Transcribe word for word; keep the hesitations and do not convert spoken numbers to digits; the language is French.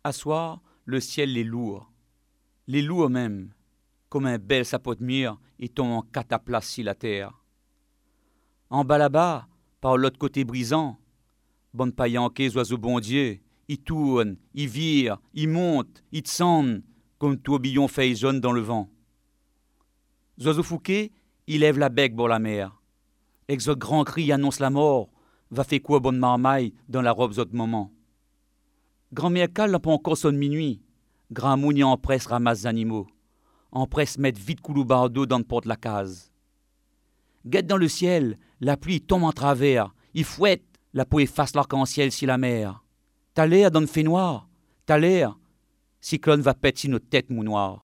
À soir, le ciel les lourd. Les lourds même, comme un bel sapot de mire, ils tombent en cataplasme sur la terre. En bas là-bas, par l'autre côté brisant, bonne paillanquée, oiseaux bon Dieu, ils tournent, ils virent, ils montent, ils descendent, comme tourbillon feuilles jaunes dans le vent. Oiseaux fouqués, ils lèvent la bec pour la mer. Et ce grand cri annonce la mort, va faire quoi bonne marmaille dans la robe autre moment. Grand-mère Cal n'a pas encore sonne minuit. Grand Mouni en presse ramasse les animaux. En presse mettre vite couloubardo dans le porte la case. Guette dans le ciel, la pluie tombe en travers. Il fouette, la peau efface l'arc-en-ciel si la mer. T'as l'air dans le fait noir. T'as l'air, cyclone va pète si notre tête mou noir.